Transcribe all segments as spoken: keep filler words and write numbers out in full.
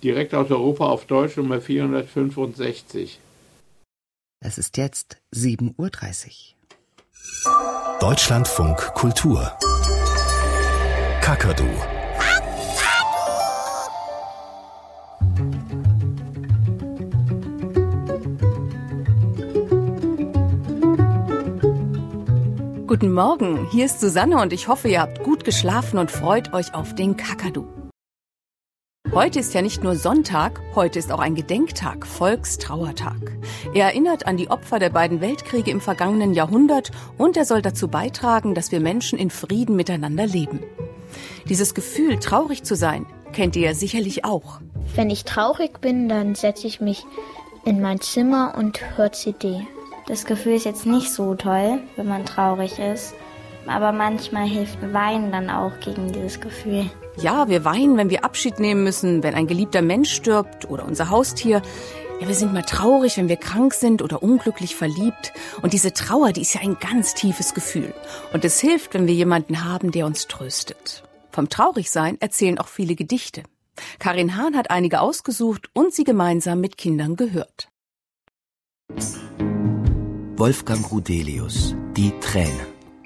Direkt aus Europa auf Deutsch Nummer vierhundertfünfundsechzig. Es ist jetzt sieben Uhr dreißig. Deutschlandfunk Kultur. Kakadu. Guten Morgen, hier ist Susanne und ich hoffe, ihr habt gut geschlafen und freut euch auf den Kakadu. Heute ist ja nicht nur Sonntag, heute ist auch ein Gedenktag, Volkstrauertag. Er erinnert an die Opfer der beiden Weltkriege im vergangenen Jahrhundert und er soll dazu beitragen, dass wir Menschen in Frieden miteinander leben. Dieses Gefühl, traurig zu sein, kennt ihr ja sicherlich auch. Wenn ich traurig bin, dann setze ich mich in mein Zimmer und höre C D. Das Gefühl ist jetzt nicht so toll, wenn man traurig ist. Aber manchmal hilft Weinen dann auch gegen dieses Gefühl. Ja, wir weinen, wenn wir Abschied nehmen müssen, wenn ein geliebter Mensch stirbt oder unser Haustier. Ja, wir sind mal traurig, wenn wir krank sind oder unglücklich verliebt. Und diese Trauer, die ist ja ein ganz tiefes Gefühl. Und es hilft, wenn wir jemanden haben, der uns tröstet. Vom Traurigsein erzählen auch viele Gedichte. Karin Hahn hat einige ausgesucht und sie gemeinsam mit Kindern gehört. Wolfgang Rudelius, die Träne.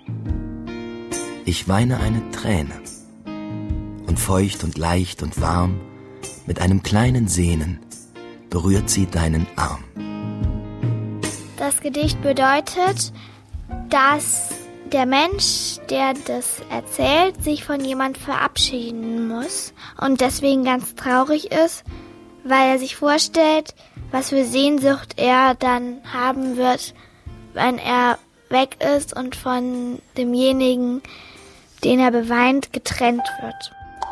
Ich weine eine Träne. Und feucht und leicht und warm, mit einem kleinen Sehnen, berührt sie deinen Arm. Das Gedicht bedeutet, dass der Mensch, der das erzählt, sich von jemand verabschieden muss und deswegen ganz traurig ist, weil er sich vorstellt, was für Sehnsucht er dann haben wird, wenn er weg ist und von demjenigen, den er beweint, getrennt wird.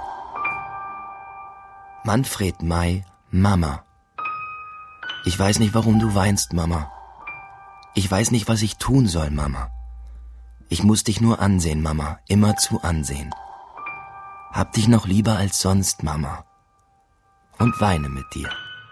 Manfred May, Mama. Ich weiß nicht, warum du weinst, Mama. Ich weiß nicht, was ich tun soll, Mama. Ich muss dich nur ansehen, Mama, immerzu ansehen. Hab dich noch lieber als sonst, Mama. Und weine mit dir.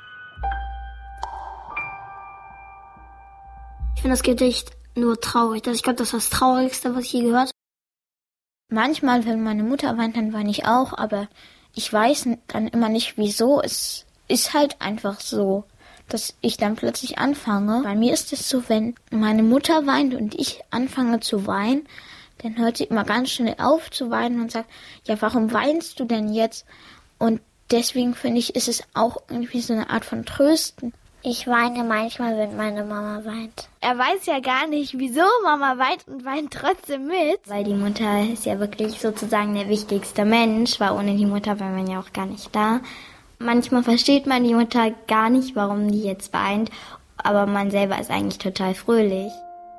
Ich finde das Gedicht nur traurig. Ich glaube, das ist das Traurigste, was ich je gehört habe. Manchmal, wenn meine Mutter weint, dann weine ich auch, aber ich weiß dann immer nicht, wieso. Es ist halt einfach so, dass ich dann plötzlich anfange. Bei mir ist es so, wenn meine Mutter weint und ich anfange zu weinen, dann hört sie immer ganz schnell auf zu weinen und sagt, ja, warum weinst du denn jetzt? Und deswegen finde ich, ist es auch irgendwie so eine Art von Trösten. Ich weine manchmal, wenn meine Mama weint. Er weiß ja gar nicht, wieso Mama weint und weint trotzdem mit. Weil die Mutter ist ja wirklich sozusagen der wichtigste Mensch, weil ohne die Mutter wären wir ja auch gar nicht da. Manchmal versteht man die Mutter gar nicht, warum die jetzt weint, aber man selber ist eigentlich total fröhlich.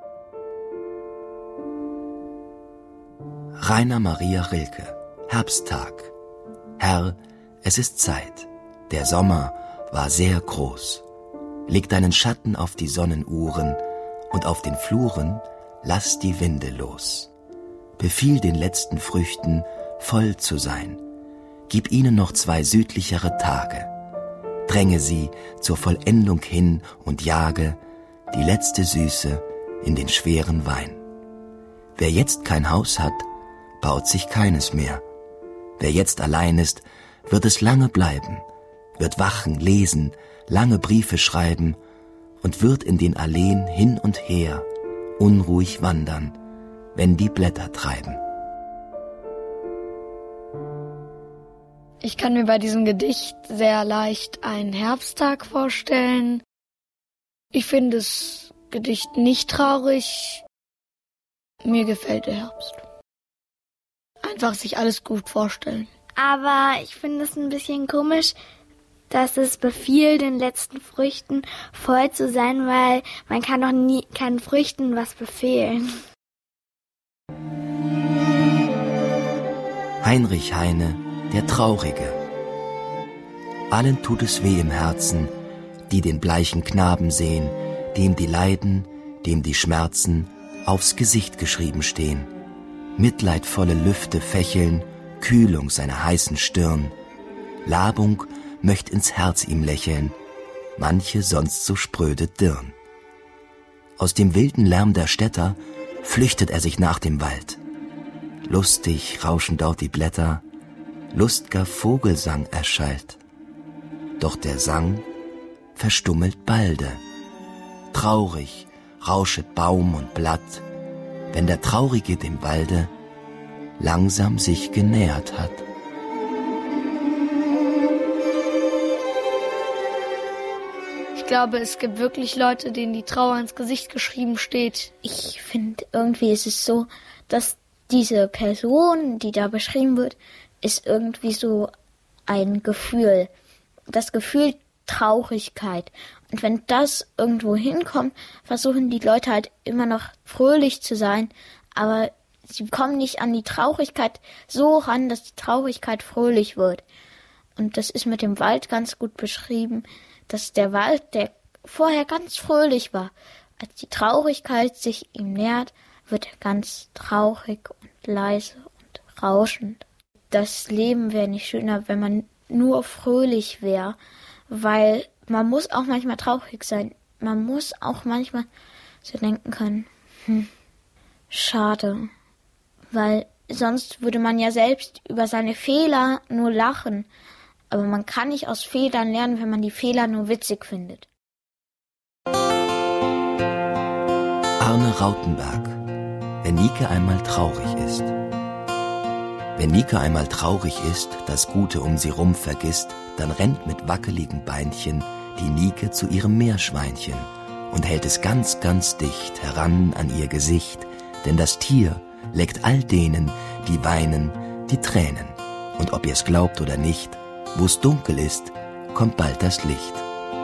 Rainer Maria Rilke, Herbsttag. Herr, es ist Zeit. Der Sommer war sehr groß. Leg deinen Schatten auf die Sonnenuhren und auf den Fluren lass die Winde los. Befiehl den letzten Früchten, voll zu sein. Gib ihnen noch zwei südlichere Tage. Dränge sie zur Vollendung hin und jage die letzte Süße in den schweren Wein. Wer jetzt kein Haus hat, baut sich keines mehr. Wer jetzt allein ist, wird es lange bleiben, wird wachen, lesen, lange Briefe schreiben und wird in den Alleen hin und her unruhig wandern, wenn die Blätter treiben. Ich kann mir bei diesem Gedicht sehr leicht einen Herbsttag vorstellen. Ich finde das Gedicht nicht traurig. Mir gefällt der Herbst. Einfach sich alles gut vorstellen. Aber ich finde es ein bisschen komisch, dass es befiehlt, den letzten Früchten voll zu sein, weil man kann doch nie keinen Früchten was befehlen. Heinrich Heine, der Traurige. Allen tut es weh im Herzen, die den bleichen Knaben sehen, dem die Leiden, dem die Schmerzen aufs Gesicht geschrieben stehen. Mitleidvolle Lüfte fächeln, Kühlung seiner heißen Stirn. Labung möcht ins Herz ihm lächeln, manche sonst so spröde Dirn. Aus dem wilden Lärm der Städter flüchtet er sich nach dem Wald. Lustig rauschen dort die Blätter, lustger Vogelsang erschallt. Doch der Sang verstummelt balde. Traurig rauschet Baum und Blatt, wenn der Traurige dem Walde langsam sich genähert hat. Ich glaube, es gibt wirklich Leute, denen die Trauer ins Gesicht geschrieben steht. Ich finde, irgendwie ist es so, dass diese Person, die da beschrieben wird, ist irgendwie so ein Gefühl. Das Gefühl Traurigkeit. Und wenn das irgendwo hinkommt, versuchen die Leute halt immer noch fröhlich zu sein, aber sie kommen nicht an die Traurigkeit so ran, dass die Traurigkeit fröhlich wird. Und das ist mit dem Wald ganz gut beschrieben, dass der Wald, der vorher ganz fröhlich war, als die Traurigkeit sich ihm nähert, wird er ganz traurig und leise und rauschend. Das Leben wäre nicht schöner, wenn man nur fröhlich wäre, weil man muss auch manchmal traurig sein. Man muss auch manchmal so denken können, hm, schade, weil sonst würde man ja selbst über seine Fehler nur lachen. Aber man kann nicht aus Fehlern lernen, wenn man die Fehler nur witzig findet. Arne Rautenberg, wenn Nike einmal traurig ist. Wenn Nike einmal traurig ist, das Gute um sie rum vergisst, dann rennt mit wackeligen Beinchen die Nike zu ihrem Meerschweinchen und hält es ganz, ganz dicht heran an ihr Gesicht, denn das Tier leckt all denen, die weinen, die Tränen. Und ob ihr's glaubt oder nicht, wo's dunkel ist, kommt bald das Licht.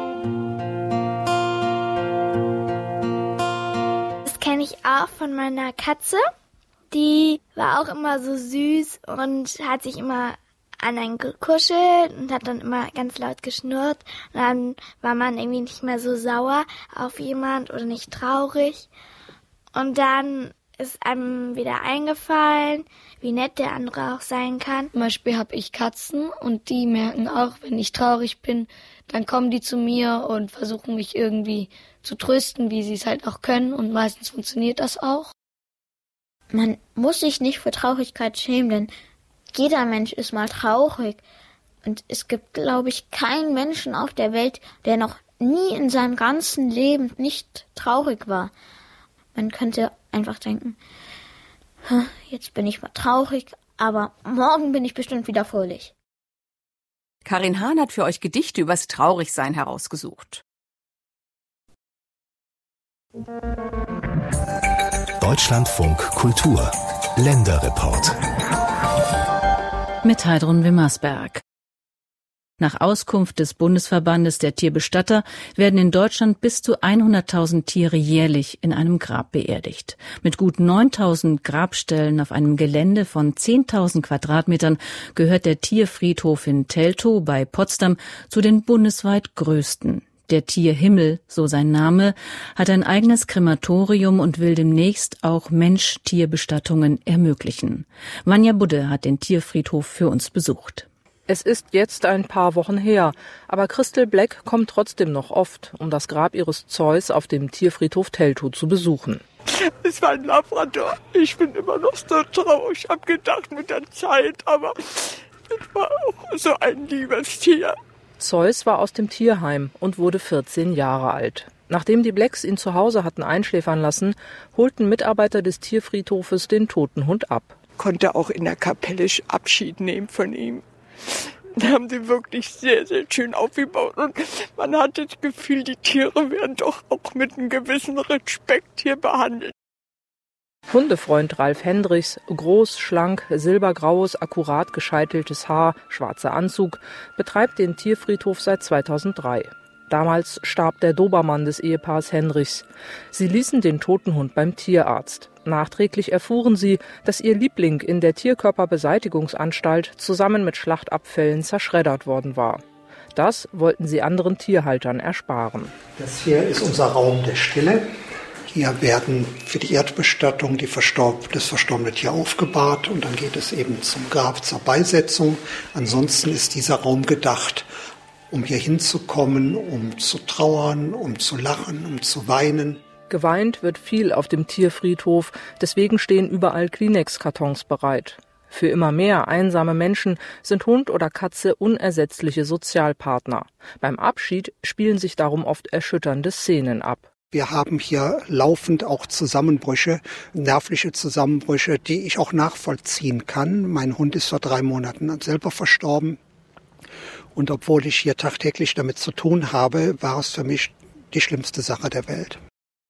Das kenne ich auch von meiner Katze. Die war auch immer so süß und hat sich immer an einen gekuschelt und hat dann immer ganz laut geschnurrt. Und dann war man irgendwie nicht mehr so sauer auf jemand oder nicht traurig. Und dann ist einem wieder eingefallen, wie nett der andere auch sein kann. Zum Beispiel habe ich Katzen und die merken auch, wenn ich traurig bin, dann kommen die zu mir und versuchen mich irgendwie zu trösten, wie sie es halt auch können. Und meistens funktioniert das auch. Man muss sich nicht für Traurigkeit schämen, denn jeder Mensch ist mal traurig. Und es gibt, glaube ich, keinen Menschen auf der Welt, der noch nie in seinem ganzen Leben nicht traurig war. Man könnte einfach denken, jetzt bin ich mal traurig, aber morgen bin ich bestimmt wieder fröhlich. Karin Hahn hat für euch Gedichte übers Traurigsein herausgesucht. Deutschlandfunk Kultur Länderreport mit Heidrun Wimmersberg. Nach Auskunft des Bundesverbandes der Tierbestatter werden in Deutschland bis zu hunderttausend Tiere jährlich in einem Grab beerdigt. Mit gut neuntausend Grabstellen auf einem Gelände von zehntausend Quadratmetern gehört der Tierfriedhof in Teltow bei Potsdam zu den bundesweit größten. Der Tierhimmel, so sein Name, hat ein eigenes Krematorium und will demnächst auch Mensch-Tier-Bestattungen ermöglichen. Vanja Budde hat den Tierfriedhof für uns besucht. Es ist jetzt ein paar Wochen her, aber Christel Black kommt trotzdem noch oft, um das Grab ihres Zeus auf dem Tierfriedhof Teltow zu besuchen. Es war ein Labrador. Ich bin immer noch so traurig. Ich habe gedacht mit der Zeit, aber es war auch so ein liebes Tier. Zeus war aus dem Tierheim und wurde vierzehn Jahre alt. Nachdem die Blacks ihn zu Hause hatten einschläfern lassen, holten Mitarbeiter des Tierfriedhofes den toten Hund ab. Konnte auch in der Kapelle Abschied nehmen von ihm. Da haben sie wirklich sehr, sehr schön aufgebaut. Und man hat das Gefühl, die Tiere werden doch auch mit einem gewissen Respekt hier behandelt. Hundefreund Ralf Hendrichs, groß, schlank, silbergraues, akkurat gescheiteltes Haar, schwarzer Anzug, betreibt den Tierfriedhof seit zweitausenddrei. Damals starb der Dobermann des Ehepaars Hendrichs. Sie ließen den toten Hund beim Tierarzt. Nachträglich erfuhren sie, dass ihr Liebling in der Tierkörperbeseitigungsanstalt zusammen mit Schlachtabfällen zerschreddert worden war. Das wollten sie anderen Tierhaltern ersparen. Das hier ist unser Raum der Stille. Hier werden für die Erdbestattung die Verstorb- das verstorbene Tier aufgebahrt und dann geht es eben zum Grab, zur Beisetzung. Ansonsten ist dieser Raum gedacht, um hier hinzukommen, um zu trauern, um zu lachen, um zu weinen. Geweint wird viel auf dem Tierfriedhof, deswegen stehen überall Kleenex-Kartons bereit. Für immer mehr einsame Menschen sind Hund oder Katze unersetzliche Sozialpartner. Beim Abschied spielen sich darum oft erschütternde Szenen ab. Wir haben hier laufend auch Zusammenbrüche, nervliche Zusammenbrüche, die ich auch nachvollziehen kann. Mein Hund ist vor drei Monaten selber verstorben. Und obwohl ich hier tagtäglich damit zu tun habe, war es für mich die schlimmste Sache der Welt.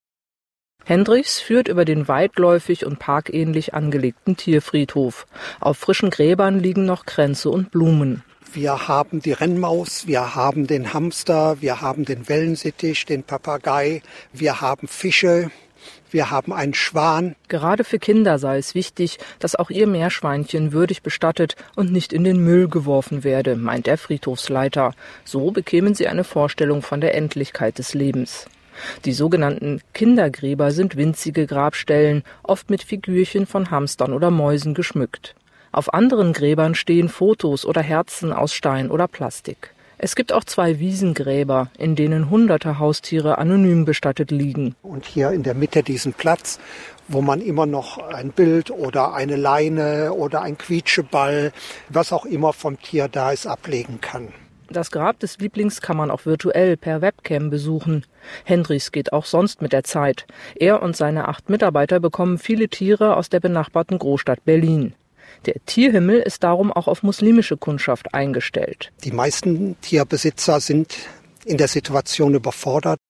Hendrichs führt über den weitläufig und parkähnlich angelegten Tierfriedhof. Auf frischen Gräbern liegen noch Kränze und Blumen. Wir haben die Rennmaus, wir haben den Hamster, wir haben den Wellensittich, den Papagei, wir haben Fische, wir haben einen Schwan. Gerade für Kinder sei es wichtig, dass auch ihr Meerschweinchen würdig bestattet und nicht in den Müll geworfen werde, meint der Friedhofsleiter. So bekämen sie eine Vorstellung von der Endlichkeit des Lebens. Die sogenannten Kindergräber sind winzige Grabstellen, oft mit Figürchen von Hamstern oder Mäusen geschmückt. Auf anderen Gräbern stehen Fotos oder Herzen aus Stein oder Plastik. Es gibt auch zwei Wiesengräber, in denen hunderte Haustiere anonym bestattet liegen. Und hier in der Mitte diesen Platz, wo man immer noch ein Bild oder eine Leine oder ein Quietscheball, was auch immer vom Tier da ist, ablegen kann. Das Grab des Lieblings kann man auch virtuell per Webcam besuchen. Hendrichs geht auch sonst mit der Zeit. Er und seine acht Mitarbeiter bekommen viele Tiere aus der benachbarten Großstadt Berlin. Der Tierhimmel ist darum auch auf muslimische Kundschaft eingestellt. Die meisten Tierbesitzer sind in der Situation überfordert.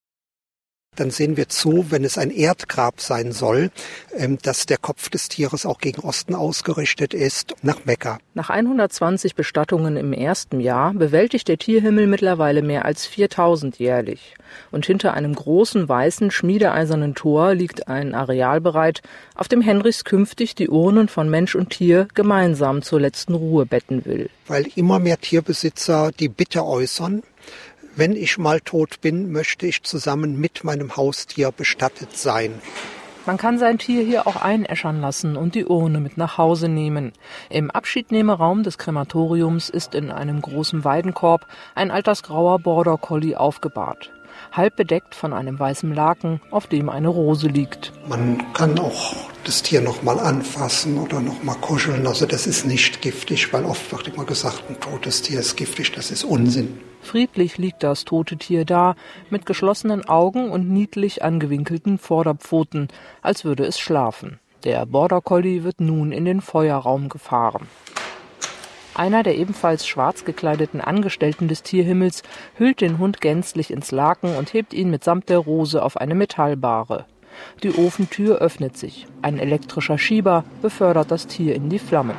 Dann sehen wir zu, wenn es ein Erdgrab sein soll, dass der Kopf des Tieres auch gegen Osten ausgerichtet ist, nach Mekka. Nach hundertzwanzig Bestattungen im ersten Jahr bewältigt der Tierhimmel mittlerweile mehr als viertausend jährlich. Und hinter einem großen, weißen, schmiedeeisernen Tor liegt ein Areal bereit, auf dem Hendrichs künftig die Urnen von Mensch und Tier gemeinsam zur letzten Ruhe betten will. Weil immer mehr Tierbesitzer die Bitte äußern, wenn ich mal tot bin, möchte ich zusammen mit meinem Haustier bestattet sein. Man kann sein Tier hier auch einäschern lassen und die Urne mit nach Hause nehmen. Im Abschiednehmeraum des Krematoriums ist in einem großen Weidenkorb ein altersgrauer Border Collie aufgebahrt. Halb bedeckt von einem weißen Laken, auf dem eine Rose liegt. Man kann auch das Tier noch mal anfassen oder noch mal kuscheln. Also das ist nicht giftig, weil oft wird immer gesagt, ein totes Tier ist giftig. Das ist Unsinn. Friedlich liegt das tote Tier da, mit geschlossenen Augen und niedlich angewinkelten Vorderpfoten, als würde es schlafen. Der Border Collie wird nun in den Feuerraum gefahren. Einer der ebenfalls schwarz gekleideten Angestellten des Tierhimmels hüllt den Hund gänzlich ins Laken und hebt ihn mitsamt der Rose auf eine Metallbahre. Die Ofentür öffnet sich. Ein elektrischer Schieber befördert das Tier in die Flammen.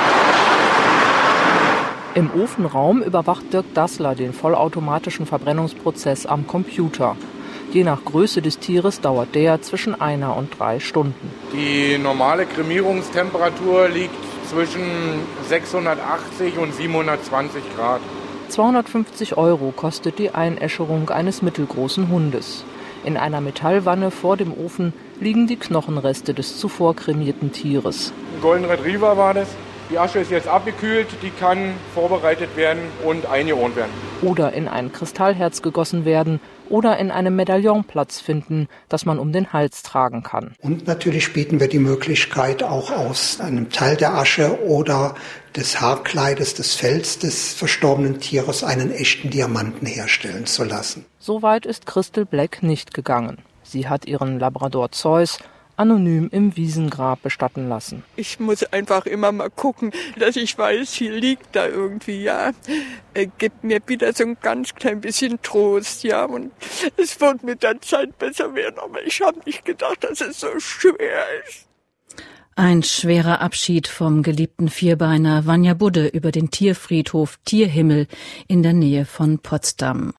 Im Ofenraum überwacht Dirk Dassler den vollautomatischen Verbrennungsprozess am Computer. Je nach Größe des Tieres dauert der zwischen einer und drei Stunden. Die normale Kremierungstemperatur liegt zwischen sechshundertachtzig und siebenhundertzwanzig Grad. zweihundertfünfzig Euro kostet die Einäscherung eines mittelgroßen Hundes. In einer Metallwanne vor dem Ofen liegen die Knochenreste des zuvor kremierten Tieres. Ein Golden Retriever war das. Die Asche ist jetzt abgekühlt, die kann vorbereitet werden und eingeurnt werden. Oder in ein Kristallherz gegossen werden oder in einem Medaillon Platz finden, das man um den Hals tragen kann. Und natürlich bieten wir die Möglichkeit, auch aus einem Teil der Asche oder des Haarkleides, des Fells des verstorbenen Tieres einen echten Diamanten herstellen zu lassen. Soweit ist Crystal Black nicht gegangen. Sie hat ihren Labrador Zeus anonym im Wiesengrab bestatten lassen. Ich muss einfach immer mal gucken, dass ich weiß, hier liegt da irgendwie, ja. Er gibt mir wieder so ein ganz klein bisschen Trost, ja. Und es wird mit der Zeit besser werden, aber ich habe nicht gedacht, dass es so schwer ist. Ein schwerer Abschied vom geliebten Vierbeiner Vanja Budde über den Tierfriedhof Tierhimmel in der Nähe von Potsdam.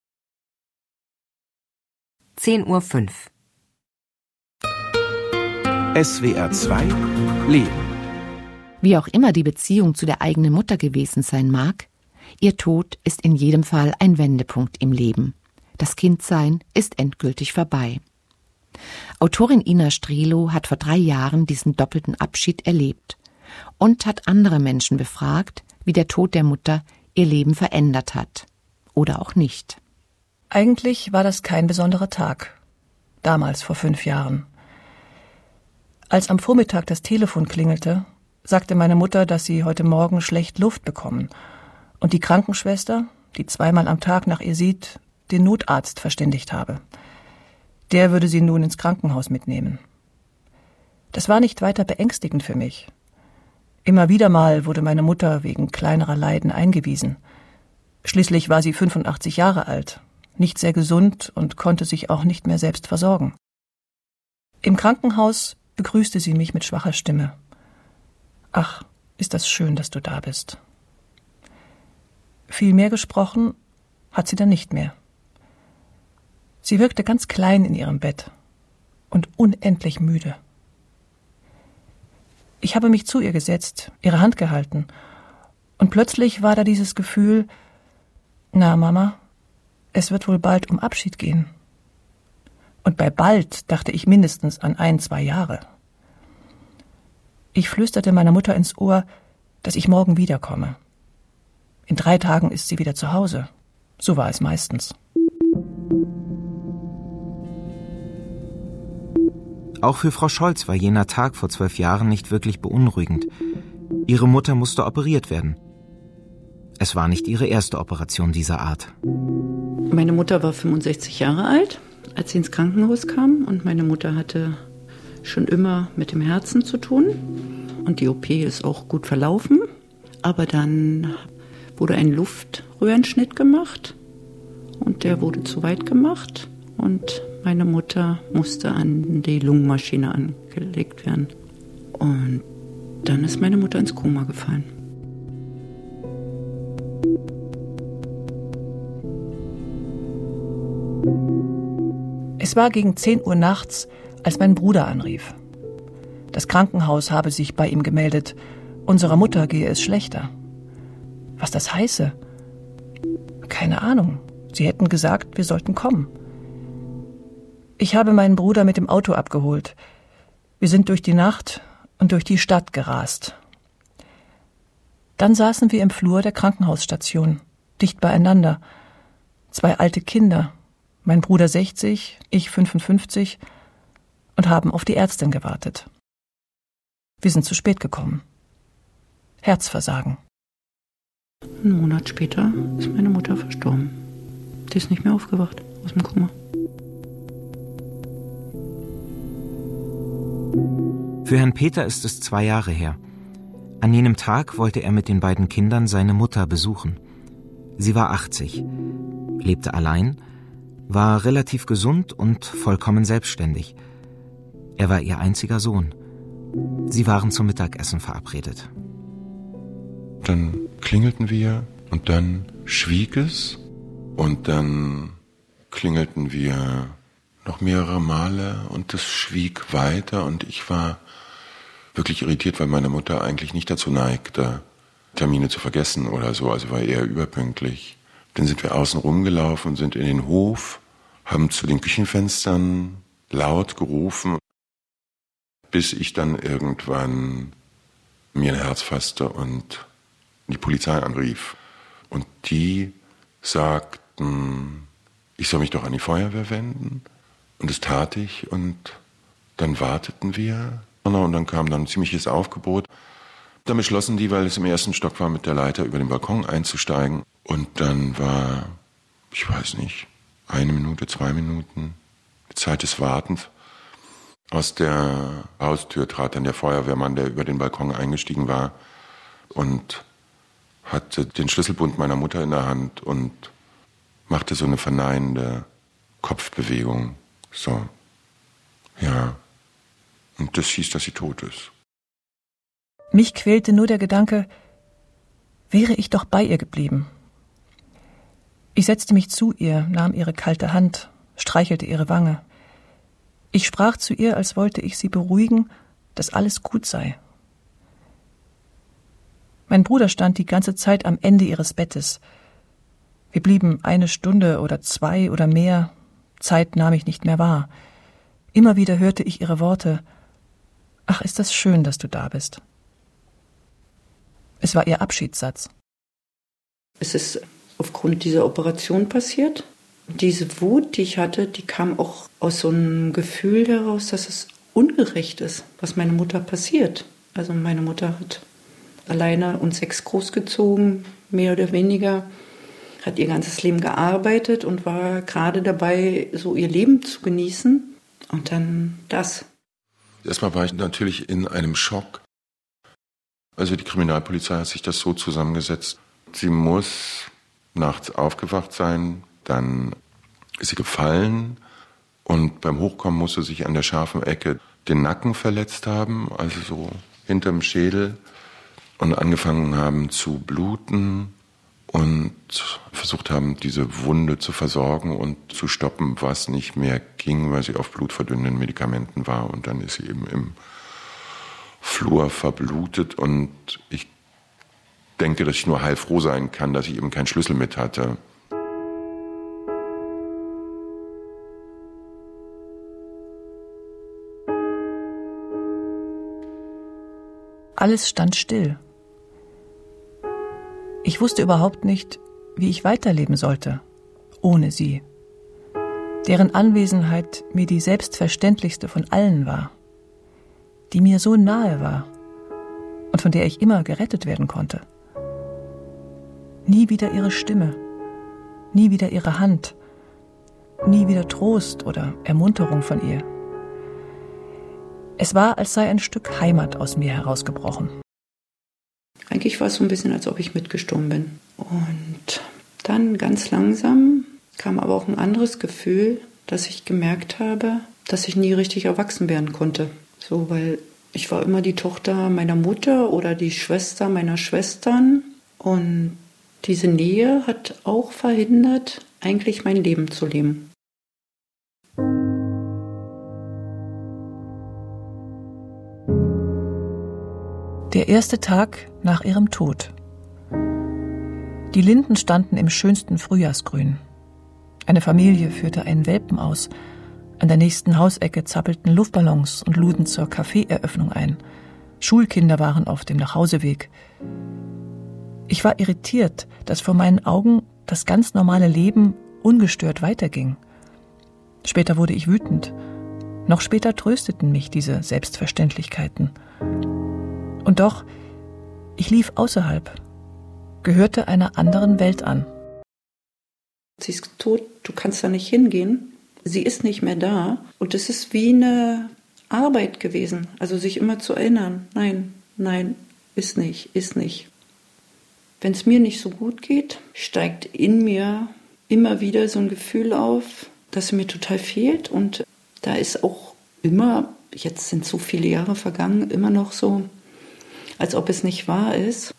zehn Uhr fünf. S W R zwei Leben. Wie auch immer die Beziehung zu der eigenen Mutter gewesen sein mag, ihr Tod ist in jedem Fall ein Wendepunkt im Leben. Das Kindsein ist endgültig vorbei. Autorin Ina Strelo hat vor drei Jahren diesen doppelten Abschied erlebt und hat andere Menschen befragt, wie der Tod der Mutter ihr Leben verändert hat. Oder auch nicht. Eigentlich war das kein besonderer Tag. Damals, vor fünf Jahren. Als am Vormittag das Telefon klingelte, sagte meine Mutter, dass sie heute Morgen schlecht Luft bekommen und die Krankenschwester, die zweimal am Tag nach ihr sieht, den Notarzt verständigt habe. Der würde sie nun ins Krankenhaus mitnehmen. Das war nicht weiter beängstigend für mich. Immer wieder mal wurde meine Mutter wegen kleinerer Leiden eingewiesen. Schließlich war sie fünfundachtzig Jahre alt, nicht sehr gesund und konnte sich auch nicht mehr selbst versorgen. Im Krankenhaus begrüßte sie mich mit schwacher Stimme. »Ach, ist das schön, dass du da bist.« Viel mehr gesprochen hat sie dann nicht mehr. Sie wirkte ganz klein in ihrem Bett und unendlich müde. Ich habe mich zu ihr gesetzt, ihre Hand gehalten, und plötzlich war da dieses Gefühl, na Mama, es wird wohl bald um Abschied gehen. Und bei bald dachte ich mindestens an ein, zwei Jahre. Ich flüsterte meiner Mutter ins Ohr, dass ich morgen wiederkomme. In drei Tagen ist sie wieder zu Hause. So war es meistens. Auch für Frau Scholz war jener Tag vor zwölf Jahren nicht wirklich beunruhigend. Ihre Mutter musste operiert werden. Es war nicht ihre erste Operation dieser Art. Meine Mutter war fünfundsechzig Jahre alt, als sie ins Krankenhaus kam. Und meine Mutter hatte schon immer mit dem Herzen zu tun. Und die O P ist auch gut verlaufen. Aber dann wurde ein Luftröhrenschnitt gemacht. Und der wurde zu weit gemacht. Und meine Mutter musste an die Lungenmaschine angelegt werden. Und dann ist meine Mutter ins Koma gefallen. Es war gegen zehn Uhr nachts, als mein Bruder anrief. Das Krankenhaus habe sich bei ihm gemeldet, unserer Mutter gehe es schlechter. Was das heiße? Keine Ahnung. Sie hätten gesagt, wir sollten kommen. Ich habe meinen Bruder mit dem Auto abgeholt. Wir sind durch die Nacht und durch die Stadt gerast. Dann saßen wir im Flur der Krankenhausstation, dicht beieinander. Zwei alte Kinder, mein Bruder sechzig, ich fünfundfünfzig, und haben auf die Ärztin gewartet. Wir sind zu spät gekommen. Herzversagen. Einen Monat später ist meine Mutter verstorben. Die ist nicht mehr aufgewacht aus dem Koma. Für Herrn Peter ist es zwei Jahre her. An jenem Tag wollte er mit den beiden Kindern seine Mutter besuchen. Sie war achtzig, lebte allein, war relativ gesund und vollkommen selbstständig. Er war ihr einziger Sohn. Sie waren zum Mittagessen verabredet. Dann klingelten wir und dann schwieg es und dann klingelten wir noch mehrere Male und es schwieg weiter und ich war wirklich irritiert, weil meine Mutter eigentlich nicht dazu neigte, Termine zu vergessen oder so, also war eher überpünktlich. Dann sind wir außen rumgelaufen, sind in den Hof, haben zu den Küchenfenstern laut gerufen, bis ich dann irgendwann mir ein Herz fasste und die Polizei anrief. Und die sagten, ich soll mich doch an die Feuerwehr wenden. Und das tat ich und dann warteten wir. Und dann kam dann ein ziemliches Aufgebot. Dann beschlossen die, weil es im ersten Stock war, mit der Leiter über den Balkon einzusteigen. Und dann war, ich weiß nicht, eine Minute, zwei Minuten, die Zeit des Wartens. Aus der Haustür trat dann der Feuerwehrmann, der über den Balkon eingestiegen war und hatte den Schlüsselbund meiner Mutter in der Hand und machte so eine verneinende Kopfbewegung. So, ja. Und das hieß, dass sie tot ist. Mich quälte nur der Gedanke, wäre ich doch bei ihr geblieben. Ich setzte mich zu ihr, nahm ihre kalte Hand, streichelte ihre Wange. Ich sprach zu ihr, als wollte ich sie beruhigen, dass alles gut sei. Mein Bruder stand die ganze Zeit am Ende ihres Bettes. Wir blieben eine Stunde oder zwei oder mehr. Zeit nahm ich nicht mehr wahr. Immer wieder hörte ich ihre Worte. Ach, ist das schön, dass du da bist. Es war ihr Abschiedssatz. Es ist aufgrund dieser Operation passiert. Diese Wut, die ich hatte, die kam auch aus so einem Gefühl heraus, dass es ungerecht ist, was meiner Mutter passiert. Also meine Mutter hat alleine uns sechs großgezogen, mehr oder weniger, hat ihr ganzes Leben gearbeitet und war gerade dabei, so ihr Leben zu genießen. Und dann das. Erstmal war ich natürlich in einem Schock. Also die Kriminalpolizei hat sich das so zusammengesetzt. Sie muss nachts aufgewacht sein, dann ist sie gefallen und beim Hochkommen musste sie sich an der scharfen Ecke den Nacken verletzt haben, also so hinterm Schädel, und angefangen haben zu bluten und versucht haben, diese Wunde zu versorgen und zu stoppen, was nicht mehr ging, weil sie auf blutverdünnenden Medikamenten war. Und dann ist sie eben im Flur verblutet und ich denke, dass ich nur heilfroh sein kann, dass ich eben keinen Schlüssel mit hatte. Alles stand still. Ich wusste überhaupt nicht, wie ich weiterleben sollte, ohne sie, deren Anwesenheit mir die selbstverständlichste von allen war, die mir so nahe war und von der ich immer gerettet werden konnte. Nie wieder ihre Stimme, nie wieder ihre Hand, nie wieder Trost oder Ermunterung von ihr. Es war, als sei ein Stück Heimat aus mir herausgebrochen. Eigentlich war es so ein bisschen, als ob ich mitgestorben bin. Und dann ganz langsam kam aber auch ein anderes Gefühl, dass ich gemerkt habe, dass ich nie richtig erwachsen werden konnte. So, weil ich war immer die Tochter meiner Mutter oder die Schwester meiner Schwestern. Und diese Nähe hat auch verhindert, eigentlich mein Leben zu leben. Der erste Tag nach ihrem Tod. Die Linden standen im schönsten Frühjahrsgrün. Eine Familie führte einen Welpen aus. An der nächsten Hausecke zappelten Luftballons und luden zur Kaffeeeröffnung ein. Schulkinder waren auf dem Nachhauseweg. Ich war irritiert, dass vor meinen Augen das ganz normale Leben ungestört weiterging. Später wurde ich wütend. Noch später trösteten mich diese Selbstverständlichkeiten. Und doch, ich lief außerhalb, gehörte einer anderen Welt an. Sie ist tot, du kannst da nicht hingehen. Sie ist nicht mehr da. Und es ist wie eine Arbeit gewesen, also sich immer zu erinnern. Nein, nein, ist nicht, ist nicht. Wenn es mir nicht so gut geht, steigt in mir immer wieder so ein Gefühl auf, dass sie mir total fehlt. Und da ist auch immer, jetzt sind so viele Jahre vergangen, immer noch so, als ob es nicht wahr ist.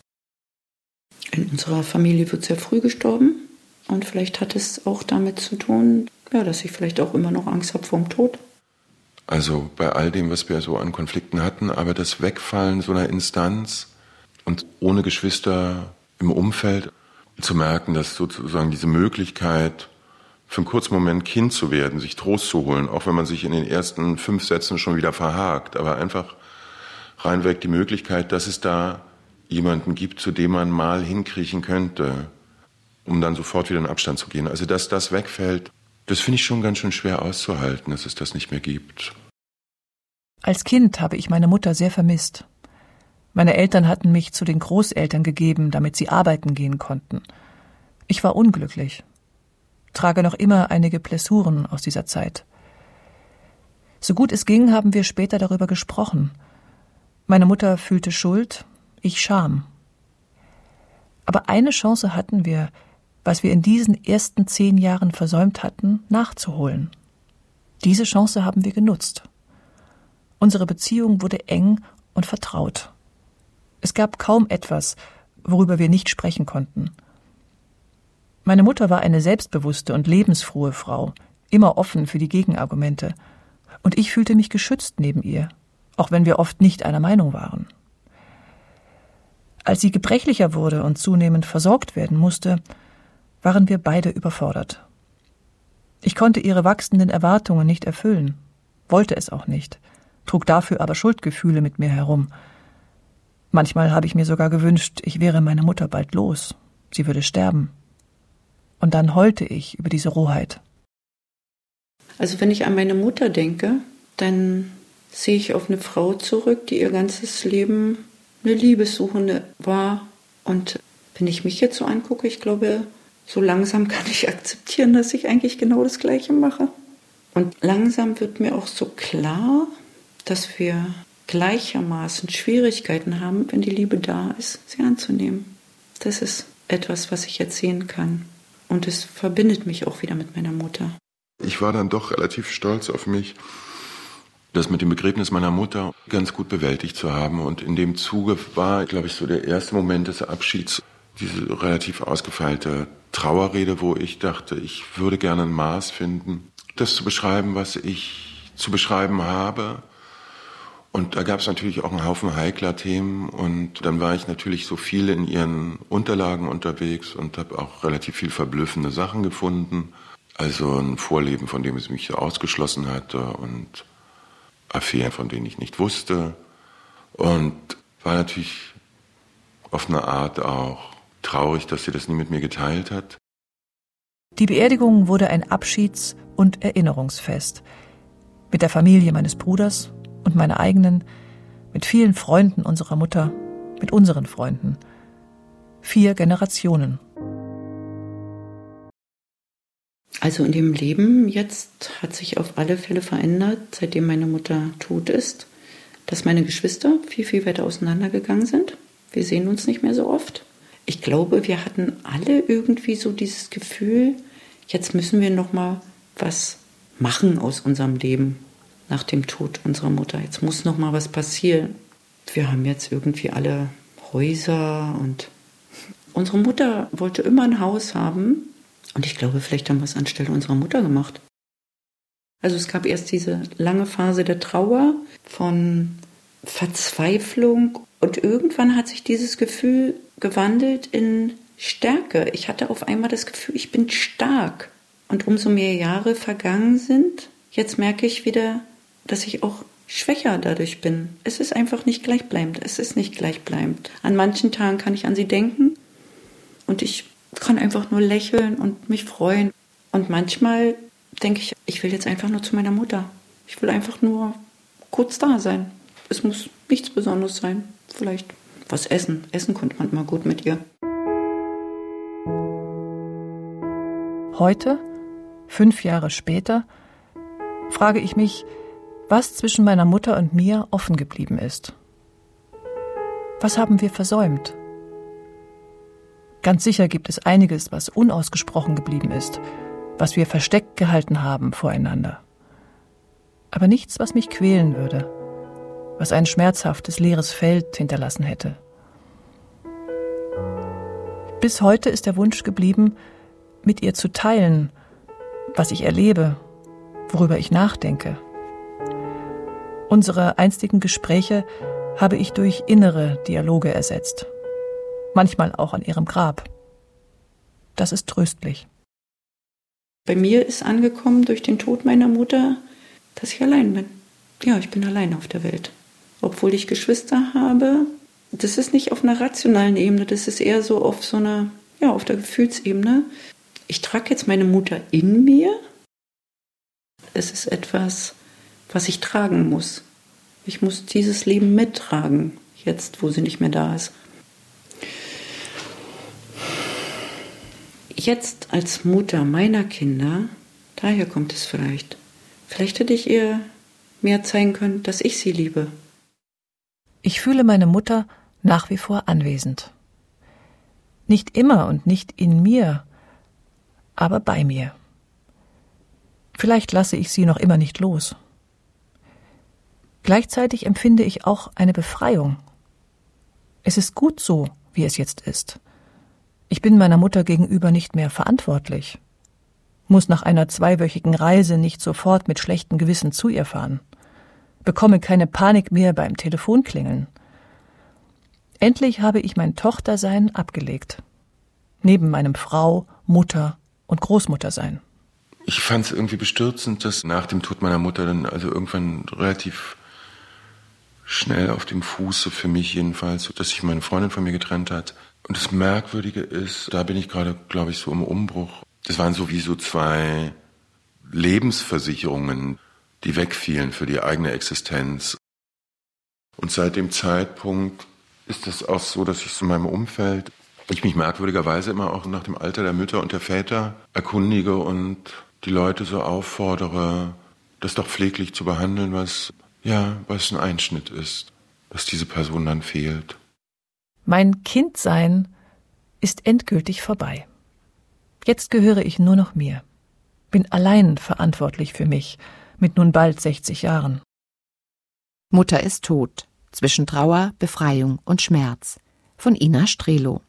In unserer Familie wird sehr früh gestorben und vielleicht hat es auch damit zu tun, ja, dass ich vielleicht auch immer noch Angst habe vor dem Tod. Also bei all dem, was wir so an Konflikten hatten, aber das Wegfallen so einer Instanz und ohne Geschwister im Umfeld zu merken, dass sozusagen diese Möglichkeit, für einen kurzen Moment Kind zu werden, sich Trost zu holen, auch wenn man sich in den ersten fünf Sätzen schon wieder verhakt, aber einfach reinweg die Möglichkeit, dass es da jemanden gibt, zu dem man mal hinkriechen könnte, um dann sofort wieder in Abstand zu gehen. Also dass das wegfällt, das finde ich schon ganz schön schwer auszuhalten, dass es das nicht mehr gibt. Als Kind habe ich meine Mutter sehr vermisst. Meine Eltern hatten mich zu den Großeltern gegeben, damit sie arbeiten gehen konnten. Ich war unglücklich, trage noch immer einige Blessuren aus dieser Zeit. So gut es ging, haben wir später darüber gesprochen. Meine Mutter fühlte Schuld, ich Scham. Aber eine Chance hatten wir, was wir in diesen ersten zehn Jahren versäumt hatten, nachzuholen. Diese Chance haben wir genutzt. Unsere Beziehung wurde eng und vertraut. Es gab kaum etwas, worüber wir nicht sprechen konnten. Meine Mutter war eine selbstbewusste und lebensfrohe Frau, immer offen für die Gegenargumente. Und ich fühlte mich geschützt neben ihr, auch wenn wir oft nicht einer Meinung waren. Als sie gebrechlicher wurde und zunehmend versorgt werden musste, waren wir beide überfordert. Ich konnte ihre wachsenden Erwartungen nicht erfüllen, wollte es auch nicht, trug dafür aber Schuldgefühle mit mir herum. Manchmal habe ich mir sogar gewünscht, ich wäre meine Mutter bald los, sie würde sterben. Und dann heulte ich über diese Rohheit. Also wenn ich an meine Mutter denke, dann sehe ich auf eine Frau zurück, die ihr ganzes Leben eine Liebessuchende war. Und wenn ich mich jetzt so angucke, ich glaube, so langsam kann ich akzeptieren, dass ich eigentlich genau das Gleiche mache. Und langsam wird mir auch so klar, dass wir gleichermaßen Schwierigkeiten haben, wenn die Liebe da ist, sie anzunehmen. Das ist etwas, was ich jetzt sehen kann. Und es verbindet mich auch wieder mit meiner Mutter. Ich war dann doch relativ stolz auf mich, das mit dem Begräbnis meiner Mutter ganz gut bewältigt zu haben. Und in dem Zuge war, glaube ich, so der erste Moment des Abschieds, diese relativ ausgefeilte Trauerrede, wo ich dachte, ich würde gerne ein Maß finden, das zu beschreiben, was ich zu beschreiben habe. Und da gab es natürlich auch einen Haufen heikler Themen. Und dann war ich natürlich so viel in ihren Unterlagen unterwegs und habe auch relativ viel verblüffende Sachen gefunden. Also ein Vorleben, von dem es mich so ausgeschlossen hatte und Affären, von denen ich nicht wusste. Und war natürlich auf eine Art auch traurig, dass sie das nie mit mir geteilt hat. Die Beerdigung wurde ein Abschieds- und Erinnerungsfest. Mit der Familie meines Bruders und meiner eigenen, mit vielen Freunden unserer Mutter, mit unseren Freunden. Vier Generationen. Also in dem Leben jetzt hat sich auf alle Fälle verändert, seitdem meine Mutter tot ist, dass meine Geschwister viel, viel weiter auseinandergegangen sind. Wir sehen uns nicht mehr so oft. Ich glaube, wir hatten alle irgendwie so dieses Gefühl, jetzt müssen wir noch mal was machen aus unserem Leben nach dem Tod unserer Mutter. Jetzt muss noch mal was passieren. Wir haben jetzt irgendwie alle Häuser und unsere Mutter wollte immer ein Haus haben. Und ich glaube, vielleicht haben wir es anstelle unserer Mutter gemacht. Also es gab erst diese lange Phase der Trauer, von Verzweiflung. Und irgendwann hat sich dieses Gefühl gewandelt in Stärke. Ich hatte auf einmal das Gefühl, ich bin stark. Und umso mehr Jahre vergangen sind, jetzt merke ich wieder, dass ich auch schwächer dadurch bin. Es ist einfach nicht gleichbleibend. Es ist nicht gleichbleibend. An manchen Tagen kann ich an sie denken und ich kann einfach nur lächeln und mich freuen. Und manchmal denke ich, ich will jetzt einfach nur zu meiner Mutter. Ich will einfach nur kurz da sein. Es muss nichts Besonderes sein. Vielleicht was essen. Essen konnte man immer gut mit ihr. Heute, fünf Jahre später, frage ich mich, was zwischen meiner Mutter und mir offen geblieben ist. Was haben wir versäumt? Ganz sicher gibt es einiges, was unausgesprochen geblieben ist, was wir versteckt gehalten haben voreinander. Aber nichts, was mich quälen würde, was ein schmerzhaftes, leeres Feld hinterlassen hätte. Bis heute ist der Wunsch geblieben, mit ihr zu teilen, was ich erlebe, worüber ich nachdenke. Unsere einstigen Gespräche habe ich durch innere Dialoge ersetzt. Manchmal auch an ihrem Grab. Das ist tröstlich. Bei mir ist angekommen durch den Tod meiner Mutter, dass ich allein bin. Ja, ich bin allein auf der Welt. Obwohl ich Geschwister habe, das ist nicht auf einer rationalen Ebene, das ist eher so auf so einer, ja, auf der Gefühlsebene. Ich trage jetzt meine Mutter in mir. Es ist etwas, was ich tragen muss. Ich muss dieses Leben mittragen, jetzt, wo sie nicht mehr da ist. Jetzt als Mutter meiner Kinder, daher kommt es vielleicht. Vielleicht hätte ich ihr mehr zeigen können, dass ich sie liebe. Ich fühle meine Mutter nach wie vor anwesend. Nicht immer und nicht in mir, aber bei mir. Vielleicht lasse ich sie noch immer nicht los. Gleichzeitig empfinde ich auch eine Befreiung. Es ist gut so, wie es jetzt ist. Ich bin meiner Mutter gegenüber nicht mehr verantwortlich, muss nach einer zweiwöchigen Reise nicht sofort mit schlechtem Gewissen zu ihr fahren, bekomme keine Panik mehr beim Telefonklingeln. Endlich habe ich mein Tochtersein abgelegt, neben meinem Frau, Mutter und Großmuttersein. Ich fand es irgendwie bestürzend, dass nach dem Tod meiner Mutter dann also irgendwann relativ schnell auf dem Fuße, für mich jedenfalls, dass sich meine Freundin von mir getrennt hat. Und das Merkwürdige ist, da bin ich gerade, glaube ich, so im Umbruch. Das waren so wie so zwei Lebensversicherungen, die wegfielen für die eigene Existenz. Und seit dem Zeitpunkt ist es auch so, dass ich so in meinem Umfeld, ich mich merkwürdigerweise immer auch nach dem Alter der Mütter und der Väter erkundige und die Leute so auffordere, das doch pfleglich zu behandeln, was, ja, was ein Einschnitt ist, dass diese Person dann fehlt. Mein Kindsein ist endgültig vorbei. Jetzt gehöre ich nur noch mir. Bin allein verantwortlich für mich, mit nun bald sechzig Jahren. Mutter ist tot. Zwischen Trauer, Befreiung und Schmerz. Von Ina Strelo.